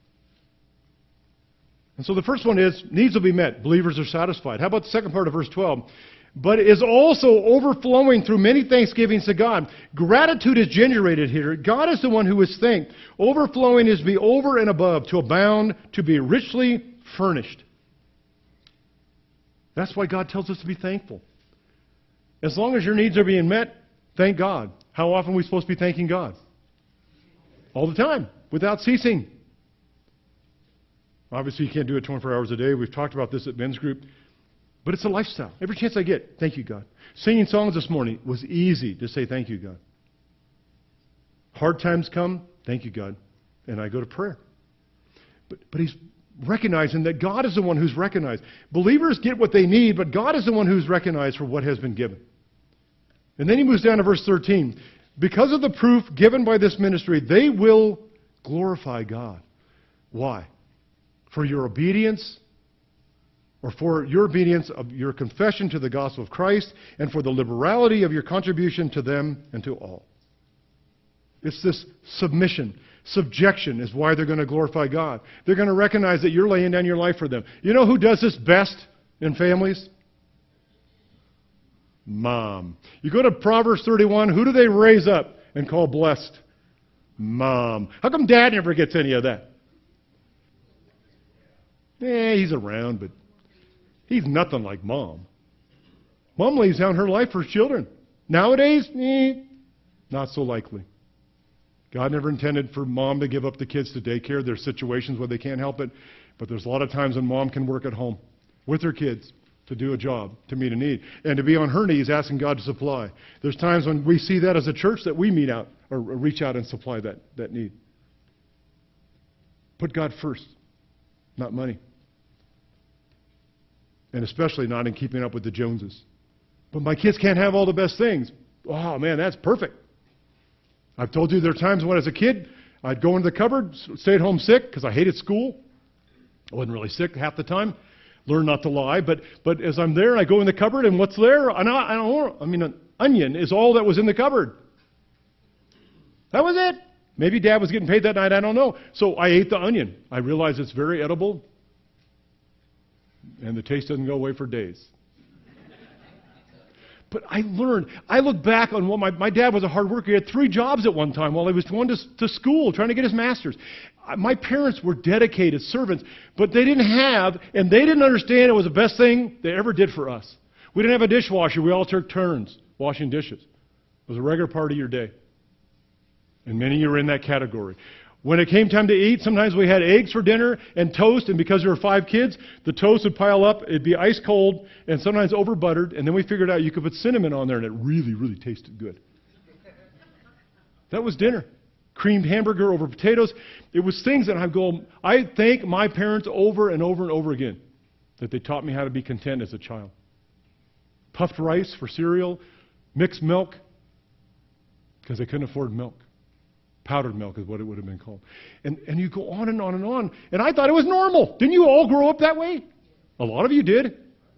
S1: And so the first one is, needs will be met. Believers are satisfied. How about the second part of verse twelve? But it is also overflowing through many thanksgivings to God. Gratitude is generated here. God is the one who is thanked. Overflowing is to be over and above, to abound, to be richly furnished. That's why God tells us to be thankful. As long as your needs are being met, thank God. How often are we supposed to be thanking God? All the time, without ceasing. Obviously, you can't do it twenty-four hours a day. We've talked about this at men's group. But it's a lifestyle. Every chance I get, thank you, God. Singing songs this morning was easy to say thank you, God. Hard times come, thank you, God. And I go to prayer. But, but he's recognizing that God is the one who's recognized. Believers get what they need, but God is the one who's recognized for what has been given. And then he moves down to verse thirteen. Because of the proof given by this ministry, they will glorify God. Why? For your obedience, or for your obedience of your confession to the gospel of Christ, and for the liberality of your contribution to them and to all. It's this submission. Subjection is why they're going to glorify God. They're going to recognize that you're laying down your life for them. You know who does this best in families? Mom. You go to Proverbs thirty-one, who do they raise up and call blessed? Mom. How come Dad never gets any of that? Eh, he's around, but he's nothing like Mom. Mom lays down her life for children. Nowadays, eh, not so likely. God never intended for mom to give up the kids to daycare. There's situations where they can't help it, but there's a lot of times when mom can work at home with her kids to do a job, to meet a need, and to be on her knees asking God to supply. There's times when we see that as a church that we meet out or reach out and supply that, that need. Put God first, not money. And especially not in keeping up with the Joneses. But my kids can't have all the best things. Oh, man, that's perfect. I've told you there are times when as a kid, I'd go into the cupboard, stay at home sick because I hated school. I wasn't really sick half the time. Learn not to lie. But but as I'm there, I go in the cupboard, and what's there? I, don't, I, don't, I mean, an onion is all that was in the cupboard. That was it. Maybe Dad was getting paid that night. I don't know. So I ate the onion. I realized it's very edible, and the taste doesn't go away for days. But I learned. I look back on what my, my dad was a hard worker. He had three jobs at one time while he was going to, to school, trying to get his master's. My parents were dedicated servants, but they didn't have, and they didn't understand it was the best thing they ever did for us. We didn't have a dishwasher. We all took turns washing dishes. It was a regular part of your day. And many of you are in that category. When it came time to eat, sometimes we had eggs for dinner and toast, and because there were five kids, the toast would pile up, it'd be ice cold, and sometimes over buttered, and then we figured out you could put cinnamon on there, and it really, really tasted good. That was dinner. Creamed hamburger over potatoes. It was things that I go, I thank my parents over and over and over again that they taught me how to be content as a child. Puffed rice for cereal, mixed milk, because they couldn't afford milk. Powdered milk is what it would have been called. And, and you go on and on and on. And I thought it was normal. Didn't you all grow up that way? A lot of you did.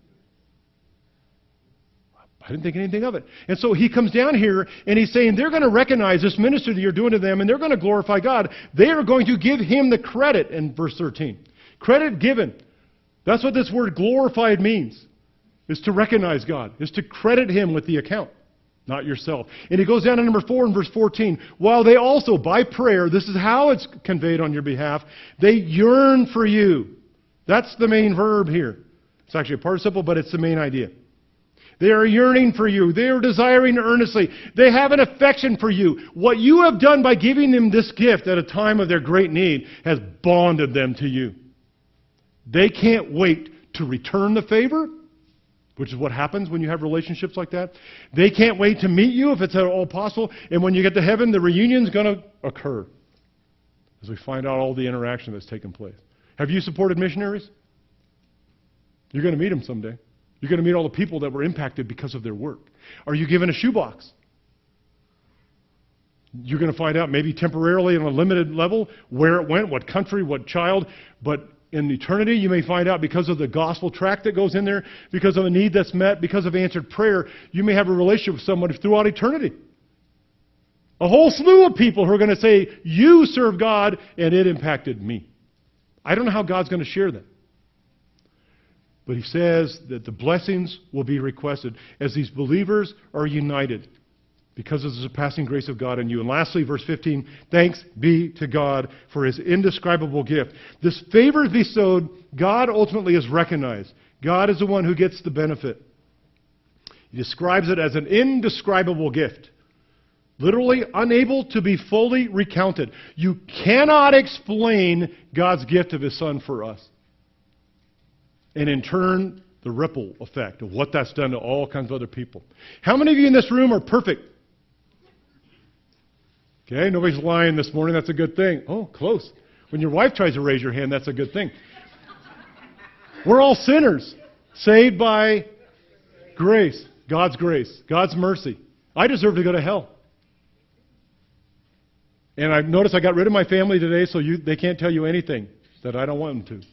S1: I didn't think anything of it. And so he comes down here and he's saying they're going to recognize this ministry that you're doing to them and they're going to glorify God. They are going to give him the credit in verse thirteen. Credit given. That's what this word glorified means. Is to recognize God. Is to credit him with the account. Not yourself. And he goes down to number four in verse fourteen. While they also, by prayer, this is how it's conveyed on your behalf, they yearn for you. That's the main verb here. It's actually a participle, but it's the main idea. They are yearning for you. They are desiring earnestly. They have an affection for you. What you have done by giving them this gift at a time of their great need has bonded them to you. They can't wait to return the favor, which is what happens when you have relationships like that. They can't wait to meet you if it's at all possible. And when you get to heaven, the reunion's going to occur as we find out all the interaction that's taken place. Have you supported missionaries? You're going to meet them someday. You're going to meet all the people that were impacted because of their work. Are you given a shoebox? You're going to find out maybe temporarily on a limited level where it went, what country, what child, but in eternity, you may find out because of the gospel tract that goes in there, because of a need that's met, because of answered prayer, you may have a relationship with someone throughout eternity. A whole slew of people who are going to say, you serve God, and it impacted me. I don't know how God's going to share that. But he says that the blessings will be requested as these believers are united because of the surpassing grace of God in you. And lastly, verse fifteen, thanks be to God for his indescribable gift. This favor bestowed, God ultimately is recognized. God is the one who gets the benefit. He describes it as an indescribable gift. Literally unable to be fully recounted. You cannot explain God's gift of his Son for us. And in turn, the ripple effect of what that's done to all kinds of other people. How many of you in this room are perfect? Okay, nobody's lying this morning. That's a good thing. Oh, close. When your wife tries to raise your hand, that's a good thing. We're all sinners, saved by grace, God's grace, God's mercy. I deserve to go to hell. And I've noticed I got rid of my family today, so you, they can't tell you anything that I don't want them to.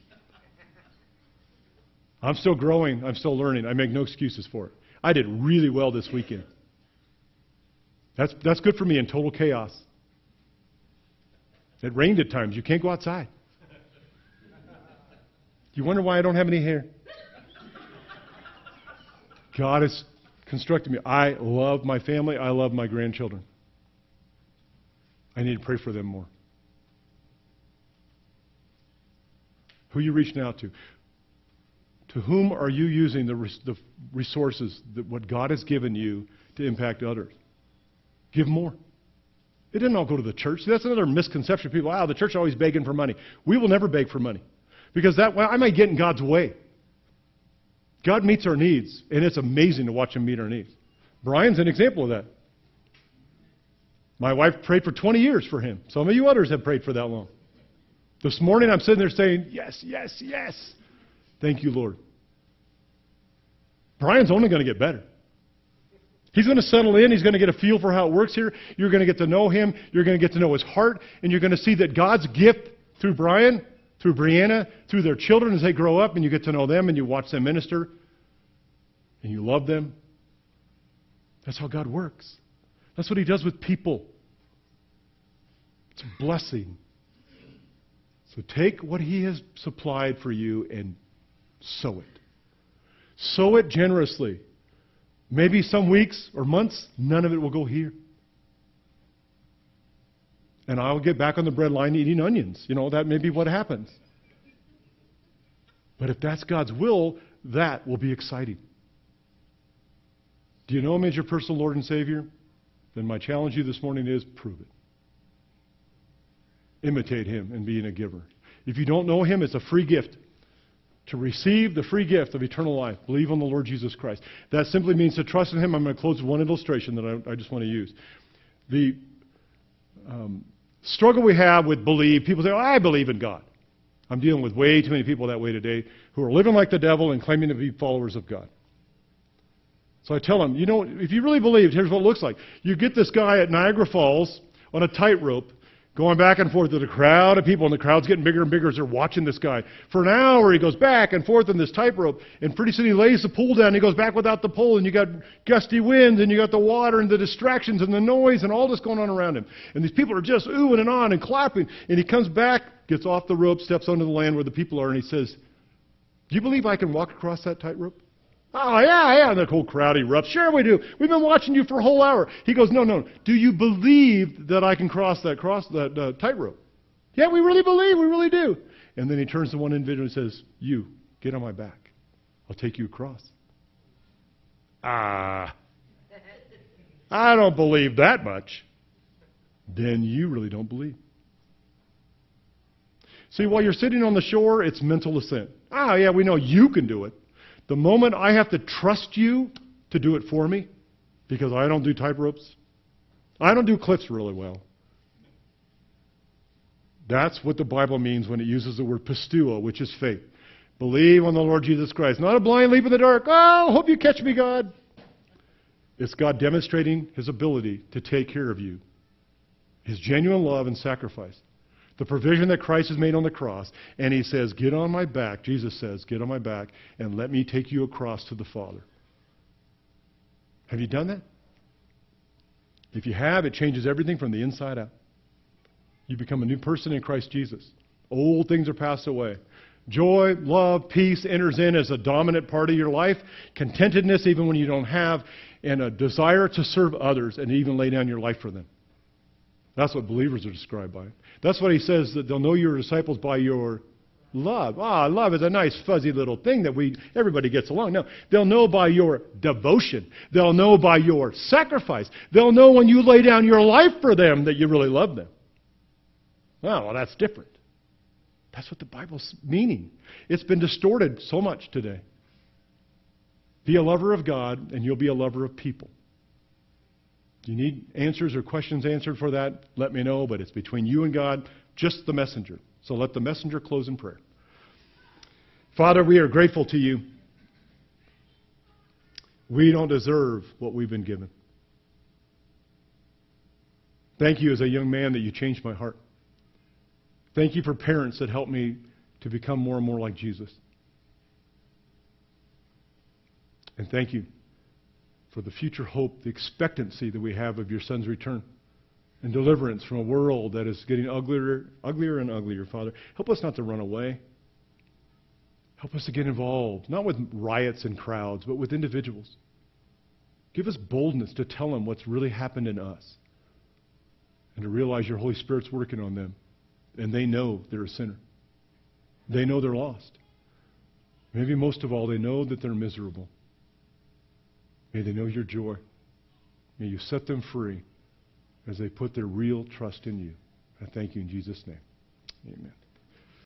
S1: I'm still growing. I'm still learning. I make no excuses for it. I did really well this weekend. That's, that's good for me in total chaos. It rained at times. You can't go outside. You wonder why I don't have any hair? God has constructed me. I love my family. I love my grandchildren. I need to pray for them more. Who are you reaching out to? To whom are you using the, res- the resources, that what God has given you to impact others? Give more. It didn't all go to the church. See, that's another misconception of people. Wow, the church is always begging for money. We will never beg for money. Because that, well, I might get in God's way. God meets our needs, and it's amazing to watch Him meet our needs. Brian's an example of that. My wife prayed for twenty years for him. Some of you others have prayed for that long. This morning I'm sitting there saying, yes, yes, yes. Thank you, Lord. Brian's only going to get better. He's going to settle in. He's going to get a feel for how it works here. You're going to get to know him. You're going to get to know his heart. And you're going to see that God's gift through Brian, through Brianna, through their children as they grow up, and you get to know them and you watch them minister and you love them. That's how God works. That's what He does with people. It's a blessing. So take what He has supplied for you and sow it. Sow it generously. Maybe some weeks or months, none of it will go here. And I'll get back on the bread line eating onions. You know, that may be what happens. But if that's God's will, that will be exciting. Do you know Him as your personal Lord and Savior? Then my challenge to you this morning is prove it. Imitate Him in being a giver. If you don't know Him, it's a free gift. To receive the free gift of eternal life, believe on the Lord Jesus Christ. That simply means to trust in Him. I'm going to close with one illustration that I, I just want to use. The um, struggle we have with believe, people say, oh, I believe in God. I'm dealing with way too many people that way today who are living like the devil and claiming to be followers of God. So I tell them, you know, if you really believe, here's what it looks like. You get this guy at Niagara Falls on a tightrope going back and forth with a crowd of people, and the crowd's getting bigger and bigger as they're watching this guy. For an hour, he goes back and forth on this tightrope, and pretty soon he lays the pole down, and he goes back without the pole, and you got gusty winds, and you got the water, and the distractions, and the noise, and all this going on around him. And these people are just oohing and on and clapping, and he comes back, gets off the rope, steps onto the land where the people are, and he says, do you believe I can walk across that tightrope? Oh, yeah, yeah. And the whole crowd erupts. Sure we do. We've been watching you for a whole hour. He goes, no, no. Do you believe that I can cross that cross that uh, tightrope? Yeah, we really believe. We really do. And then he turns to one individual and says, you, get on my back. I'll take you across. Ah, I don't believe that much. Then you really don't believe. See, while you're sitting on the shore, it's mental assent. Ah, yeah, we know you can do it. The moment I have to trust you to do it for me, because I don't do tight ropes, I don't do cliffs really well. That's what the Bible means when it uses the word pisteuo, which is faith. Believe on the Lord Jesus Christ. Not a blind leap in the dark. Oh, hope you catch me, God. It's God demonstrating His ability to take care of you. His genuine love and sacrifice. The provision that Christ has made on the cross. And He says, get on my back. Jesus says, get on my back and let me take you across to the Father. Have you done that? If you have, it changes everything from the inside out. You become a new person in Christ Jesus. Old things are passed away. Joy, love, peace enters in as a dominant part of your life. Contentedness even when you don't have. And a desire to serve others and even lay down your life for them. That's what believers are described by. That's what He says, that they'll know your disciples by your love. Ah, love is a nice fuzzy little thing that we everybody gets along. No, they'll know by your devotion. They'll know by your sacrifice. They'll know when you lay down your life for them that you really love them. Oh, well, that's different. That's what the Bible's meaning. It's been distorted so much today. Be a lover of God, and you'll be a lover of people. Do you need answers or questions answered for that? Let me know, but it's between you and God, just the messenger. So let the messenger close in prayer. Father, we are grateful to You. We don't deserve what we've been given. Thank You as a young man that You changed my heart. Thank You for parents that helped me to become more and more like Jesus. And thank You for the future hope, the expectancy that we have of Your Son's return and deliverance from a world that is getting uglier, uglier and uglier, Father. Help us not to run away. Help us to get involved, not with riots and crowds, but with individuals. Give us boldness to tell them what's really happened in us and to realize Your Holy Spirit's working on them and they know they're a sinner. They know they're lost. Maybe most of all, they know that they're miserable. May they know Your joy. May You set them free as they put their real trust in you. I thank you in Jesus' name. Amen.